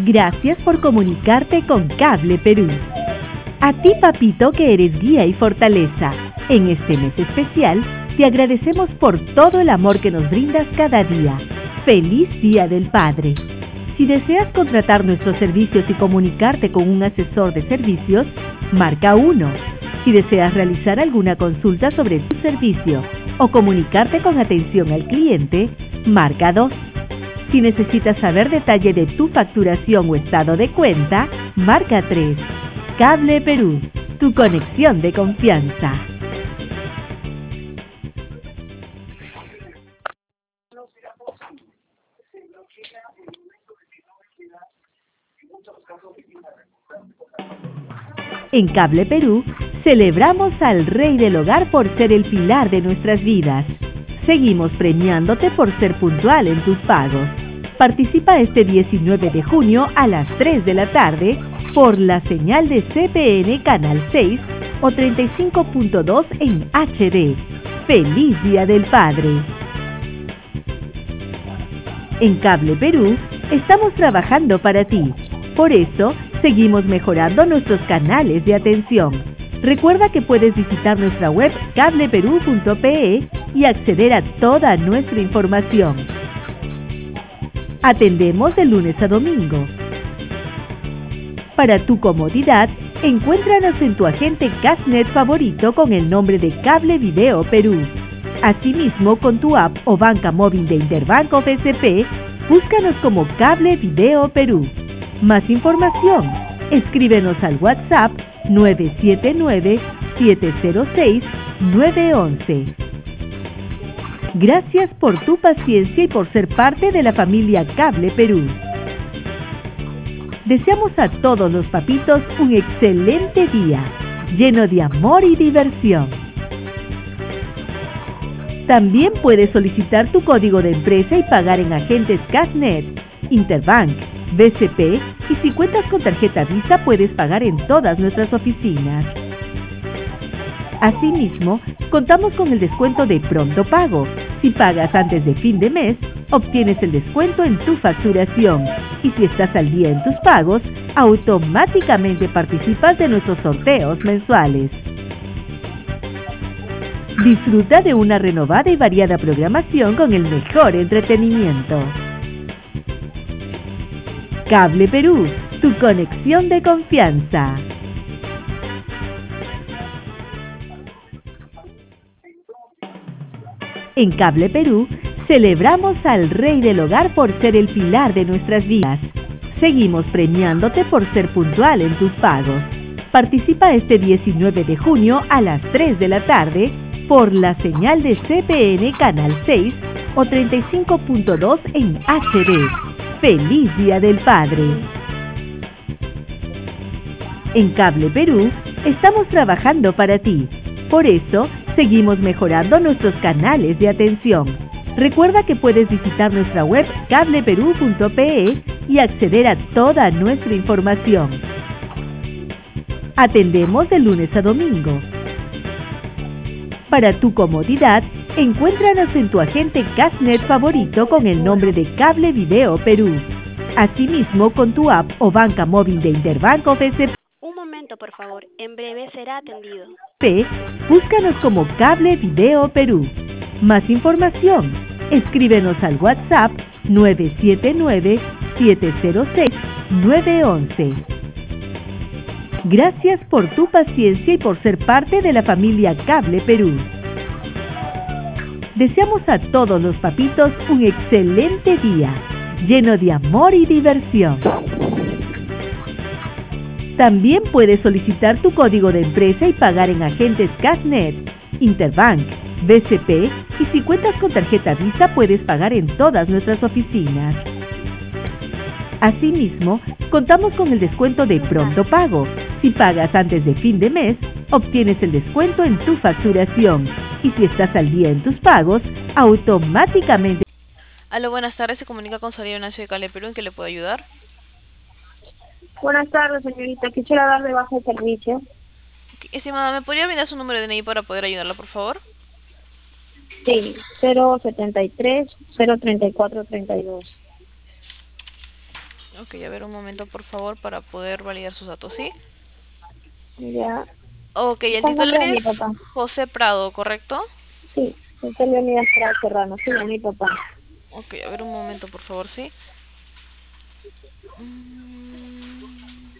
Gracias por comunicarte con Cable Perú. A ti, papito, que eres guía y fortaleza. En este mes especial, te agradecemos por todo el amor que nos brindas cada día. ¡Feliz Día del Padre! Si deseas contratar nuestros servicios y comunicarte con un asesor de servicios, marca 1. Si deseas realizar alguna consulta sobre tu servicio o comunicarte con atención al cliente, marca 2. Si necesitas saber detalle de tu facturación o estado de cuenta, marca 3. Cable Perú, tu conexión de confianza. En Cable Perú, celebramos al Rey del Hogar por ser el pilar de nuestras vidas. Seguimos premiándote por ser puntual en tus pagos. Participa este 19 de junio a las 3 de la tarde por la señal de CPN Canal 6 o 35.2 en HD. ¡Feliz Día del Padre! En Cable Perú, estamos trabajando para ti. Por eso, seguimos mejorando nuestros canales de atención. Recuerda que puedes visitar nuestra web cableperú.pe y acceder a toda nuestra información. Atendemos de lunes a domingo. Para tu comodidad, encuéntranos en tu agente Cashnet favorito con el nombre de Cable Video Perú. Asimismo, con tu app o banca móvil de Interbank o BCP, búscanos como Cable Video Perú. Más información, escríbenos al WhatsApp 979-706-911. Gracias por tu paciencia y por ser parte de la familia Cable Perú. Deseamos a todos los papitos un excelente día, lleno de amor y diversión. También puedes solicitar tu código de empresa y pagar en agentes Cashnet, Interbank, BCP, y si cuentas con tarjeta Visa puedes pagar en todas nuestras oficinas. Asimismo, contamos con el descuento de pronto pago. Si pagas antes de fin de mes, obtienes el descuento en tu facturación. Y si estás al día en tus pagos, automáticamente participas de nuestros sorteos mensuales. Disfruta de una renovada y variada programación con el mejor entretenimiento. Cable Perú, tu conexión de confianza. En Cable Perú, celebramos al Rey del Hogar por ser el pilar de nuestras vidas. Seguimos premiándote por ser puntual en tus pagos. Participa este 19 de junio a las 3 de la tarde por la señal de CPN Canal 6 o 35.2 en HD. ¡Feliz Día del Padre! En Cable Perú, estamos trabajando para ti. Por eso, seguimos mejorando nuestros canales de atención. Recuerda que puedes visitar nuestra web cableperú.pe y acceder a toda nuestra información. Atendemos de lunes a domingo. Para tu comodidad, encuéntranos en tu agente Cashnet favorito con el nombre de Cable Video Perú. Asimismo, con tu app o banca móvil de Interbank o BCP. Un momento, por favor. En breve será atendido. Búscanos como Cable Video Perú. Más información, escríbenos al WhatsApp 979-706-911. Gracias por tu paciencia y por ser parte de la familia Cable Perú. Deseamos a todos los papitos un excelente día, lleno de amor y diversión. También puedes solicitar tu código de empresa y pagar en agentes Cashnet, Interbank, BCP, y si cuentas con tarjeta Visa puedes pagar en todas nuestras oficinas. Asimismo, contamos con el descuento de pronto pago. Si pagas antes de fin de mes, obtienes el descuento en tu facturación. Y si estás al día en tus pagos, automáticamente... Aló, buenas tardes, se comunica con Sonia Ignacio de Cable Perú, ¿en qué le puedo ayudar? Buenas tardes, señorita. Quisiera dar de baja el servicio. Estimada, ¿me podría brindar su número de DNI para poder ayudarla, por favor? Sí, 073-034-32. Ok, a ver un momento por favor para poder validar sus datos, ¿sí? Ya. Ok, el Está el titular nombre de es mi papá. José Prado, ¿correcto? Sí, está Leonidas Prado Serrano, sí, de mi papá. Ok, a ver un momento por favor, ¿sí? Mm.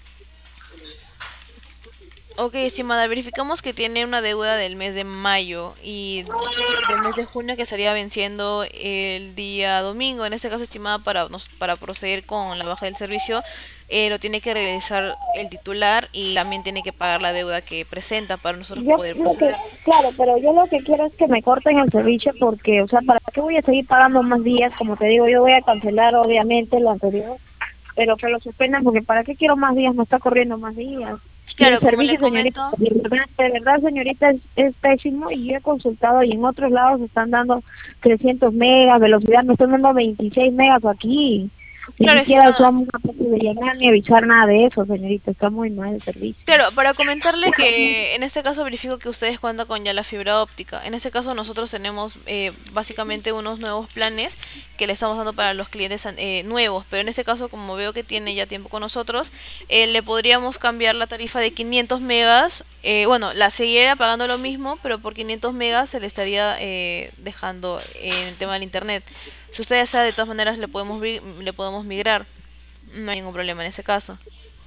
Ok, estimada, verificamos que tiene una deuda del mes de mayo y del mes de junio que estaría venciendo el día domingo. En este caso, estimada, para proceder con la baja del servicio, lo tiene que realizar el titular y también tiene que pagar la deuda que presenta para nosotros Yo poder lo que, proceder. claro, pero yo lo que quiero es que me corten el servicio porque, o sea, ¿para qué voy a seguir pagando más días? Como te digo, yo voy a cancelar obviamente lo anterior, pero que lo suspendan porque ¿para qué quiero más días? No está corriendo más días. Y el Claro, como le servicio, señorita, comento. de verdad, señorita, es pésimo y yo he consultado y en otros lados están dando 300 megas, velocidad, me están dando 26 megas aquí. Ni Claro, siquiera estimada. son capaces de llegar ni avisar nada de eso, señorita, está muy mal el servicio. Claro, para comentarle que en este caso verifico que ustedes cuentan con ya la fibra óptica. En este caso nosotros tenemos básicamente unos nuevos planes que le estamos dando para los clientes nuevos, pero en este caso como veo que tiene ya tiempo con nosotros, le podríamos cambiar la tarifa de 500 megas. Bueno, la seguiría pagando lo mismo, pero por 500 megas se le estaría dejando en el tema del internet. Si usted desea, de todas maneras le podemos migrar. No hay ningún problema en ese caso.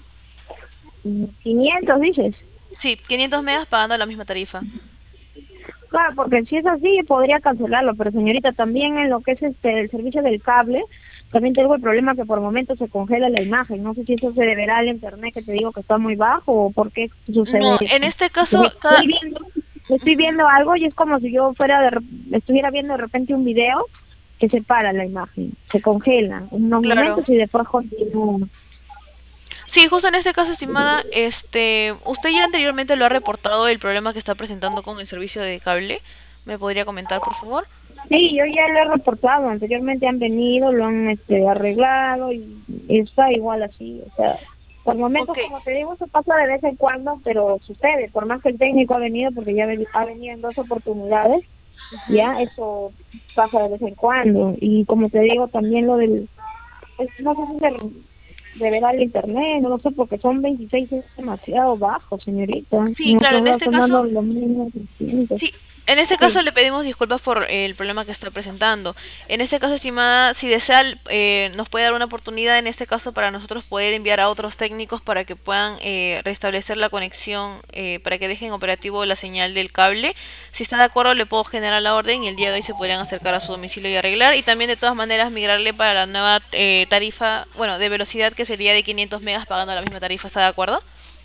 500 dices. Sí, 500 megas pagando la misma tarifa. Claro, porque si es así podría cancelarlo, pero señorita, también en lo que es el servicio del cable, también tengo el problema que por momentos se congela la imagen. No sé si eso se deberá al internet que te digo que está muy bajo o por qué sucede No, en eso. este caso, Porque cada... estoy Ujú. viendo algo y es como si yo fuera estuviera viendo de repente un video que se para la imagen, se congela unos Claro. momentos y después continúa. Sí, justo en este caso, estimada, usted ya anteriormente lo ha reportado el problema que está presentando con el servicio de cable. ¿Me podría comentar, por favor? Sí, yo ya lo he reportado, anteriormente han venido, lo han arreglado y está igual así, o sea, por momentos, Ok. como te digo, eso pasa de vez en cuando, pero sucede, por más que el técnico ha venido, porque ya ha venido en 2 oportunidades, Ujú. ya eso pasa de vez en cuando, y como te digo, también lo del, no sé si deberá el internet, no lo sé, porque son 26 es demasiado bajo, señorita, Sí, claro, nosotros en lados este están caso, dando los mismos distintos. sí, en este caso Sí. le pedimos disculpas por el problema que está presentando. En este caso, estimada, si desea, nos puede dar una oportunidad en este caso para nosotros poder enviar a otros técnicos para que puedan restablecer la conexión, para que dejen operativo la señal del cable. Si está de acuerdo, le puedo generar la orden y el día de hoy se podrían acercar a su domicilio y arreglar. Y también, de todas maneras, migrarle para la nueva tarifa, bueno, de velocidad que sería de 500 megas pagando la misma tarifa. ¿Está de acuerdo?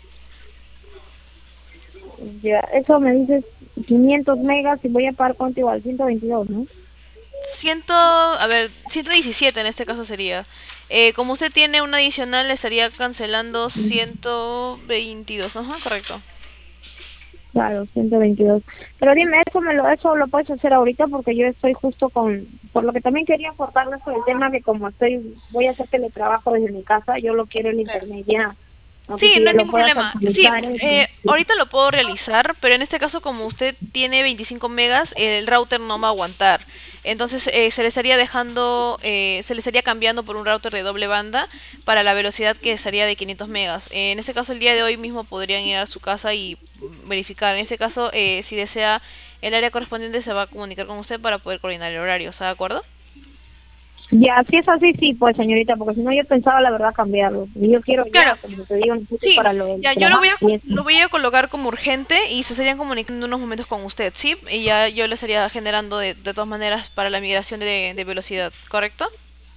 Ya, eso me dices 500 megas y voy a pagar cuánto igual, 122, ¿no? A ver, 117 en este caso sería. Como usted tiene un adicional, le estaría cancelando 122. Ajá, correcto. Claro, 122. Pero dime, eso lo puedes hacer ahorita porque yo estoy justo por lo que también quería aportarles por el tema que como voy a hacer teletrabajo desde mi casa, yo lo quiero en Claro. internet ya. No sé Sí, si no ya hay lo ningún puedas problema. Sí, actualizar eso. ahorita lo puedo realizar, pero en este caso como usted tiene 25 megas, el router no va a aguantar. Entonces se le estaría cambiando por un router de doble banda para la velocidad que sería de 500 megas. En este caso el día de hoy mismo podrían ir a su casa y verificar. En este caso, si desea, el área correspondiente se va a comunicar con usted para poder coordinar el horario. ¿Está de acuerdo? Ya, si es así, sí, pues señorita, porque si no yo pensaba la verdad cambiarlo. Y yo quiero Claro. ya, como te digo, necesito Sí, para lo del ya yo trabajo y eso. lo voy a colocar como urgente y se estarían comunicando en unos momentos con usted, ¿sí? Y ya yo le estaría generando de todas maneras para la migración de velocidad, ¿correcto?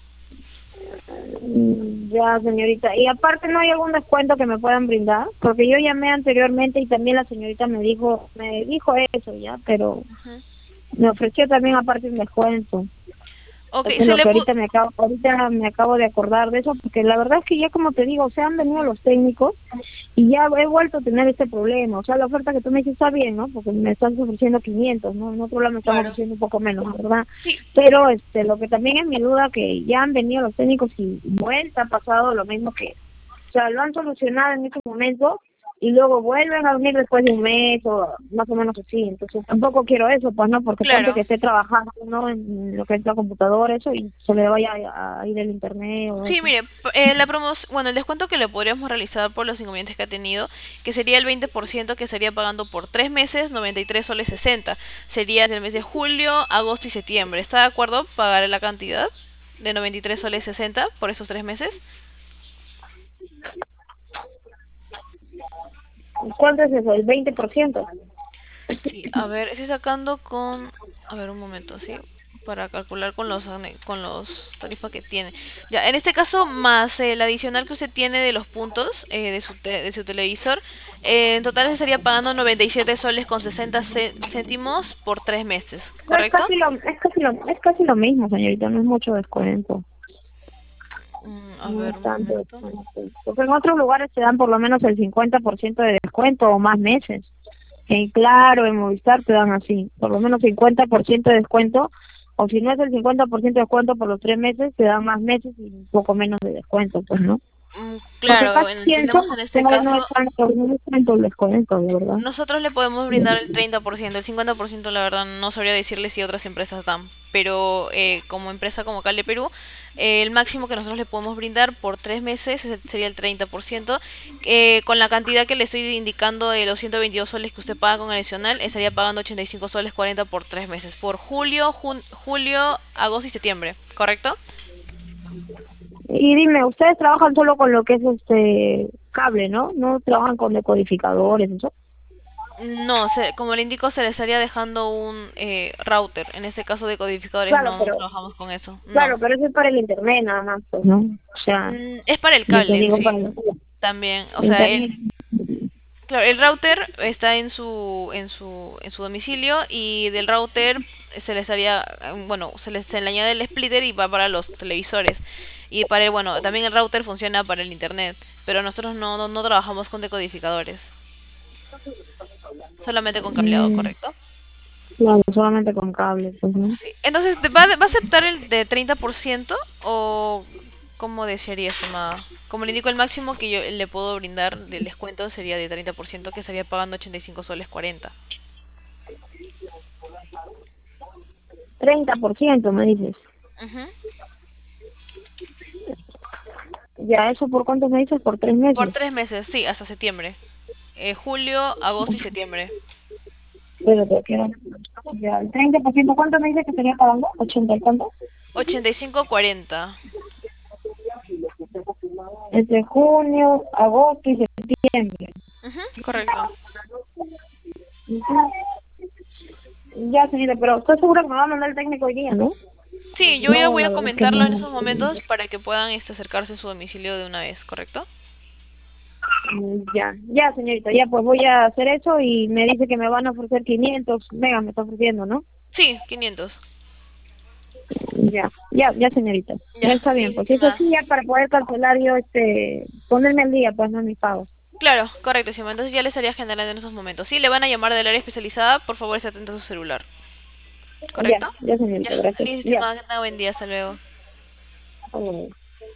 Ya, señorita. Y aparte, ¿no hay algún descuento que me puedan brindar? Porque yo llamé anteriormente y también la señorita me dijo eso ya, pero Ujú. me ofreció también aparte un descuento. Ok, Eso es lo que ahorita me acabo de acordar de eso, porque la verdad es que ya como te digo, o sea, han venido los técnicos y ya he vuelto a tener este problema. O sea, la oferta que tú me dices está bien, ¿no? Porque me están ofreciendo 500, ¿no? En otro lado me están Claro. ofreciendo un poco menos, ¿verdad? Sí, Pero lo que también es mi duda que ya han venido los técnicos y vuelta ha pasado lo mismo que, o sea, lo han solucionado en este momento y luego vuelven a venir después de un mes o más o menos así. Entonces tampoco quiero eso, pues no, porque ponte Claro. que esté trabajando, ¿no? En lo que es la computadora, eso, y se le vaya a ir el internet o Sí, eso. mire, bueno, el descuento que le podríamos realizar por los inconvenientes que ha tenido, que sería el 20%, que estaría pagando por 3 meses, 93 soles 60. Sería del mes de julio, agosto y septiembre. ¿Está de acuerdo pagar la cantidad de 93 soles 60 por esos 3 meses? ¿Cuánto es eso? ¿El 20%? Sí, a ver, estoy sacando con, a ver, un momento, ¿sí? Para calcular con con los tarifas que tiene. Ya, en este caso, más el adicional que usted tiene de los puntos de su televisor, en total estaría pagando 97 soles con 60 céntimos por 3 meses, No, ¿correcto? es casi lo mismo, señorita, no es mucho descuento. A No ver, es un tanto momento. descuento. Porque en otros lugares te dan por lo menos el 50% de descuento o más meses. En Claro, en Movistar te dan así, por lo menos 50% de descuento, o si no es el 50% de descuento por los 3 meses, te dan más meses y un poco menos de descuento, pues, ¿no? Porque Claro, casi pienso entendemos en que este caso. no es tanto el descuento, de verdad. Nosotros le podemos brindar el 30%, el 50% la verdad no sabría decirle si otras empresas dan, pero como empresa como Cable Perú, el máximo que nosotros le podemos brindar por 3 meses sería el 30%, con la cantidad que le estoy indicando de los 122 soles que usted paga con adicional, estaría pagando 85 soles 40 por 3 meses, por julio, agosto y septiembre, ¿correcto? Y dime, ustedes trabajan solo con lo que es cable, ¿no? No trabajan con decodificadores, eso. No, como le indico, se le estaría dejando un router. En este caso de codificadores Claro, no pero trabajamos con eso. No. Claro, pero eso es para el internet nada más, pues, ¿no? O sea, Es para el yo te cable en digo sí. para el También, o sea, internet. claro, el router está en su domicilio y del router se le estaría, bueno, se le añade el splitter y va para los televisores. Y bueno, también el router funciona para el internet, pero nosotros no trabajamos con decodificadores, solamente con cableado, Mm, ¿correcto? claro, solamente con cable, pues, ¿no? Sí. Entonces, va a aceptar el de 30% o cómo desearía, estimada? Como le indico, el máximo que yo le puedo brindar del descuento sería de 30%, que estaría pagando 85 soles 40. 30% me dices. Ujú. Ya, ¿eso por cuánto me dices? Por 3 meses. Por 3 meses, sí, hasta septiembre. Julio, agosto y septiembre. Pero te quiero. Ya, el 30%, ¿cuánto me dices que sería pagando? ¿80 y cuánto? 85,40. Entre junio, agosto y septiembre. Ujú, correcto. Ujú. Ya, señora, pero estoy segura que me va a mandar el técnico hoy día, ¿no? Sí, yo ya No, voy a la verdad es que comentarlo en no. esos momentos para que puedan acercarse a su domicilio de una vez, ¿correcto? Ya, ya, señorita, ya, pues voy a hacer eso y me dice que me van a ofrecer 500 megas, me está ofreciendo, ¿no? Sí, 500. Ya, ya, ya, señorita. Ya Ya, está bien, pues si es listo. así, ya para poder cancelar yo, ponerme al día, pues, no mis pagos. Claro, correcto, Simón. Entonces ya le estaría generando en esos momentos. Si le van a llamar del área especializada, por favor esté atento a su celular. Ya, ¿Correcto? ya, Ya, señorita, gracias. listo, Ya. estimada. Que tenga buen día. Hasta luego. Hasta luego.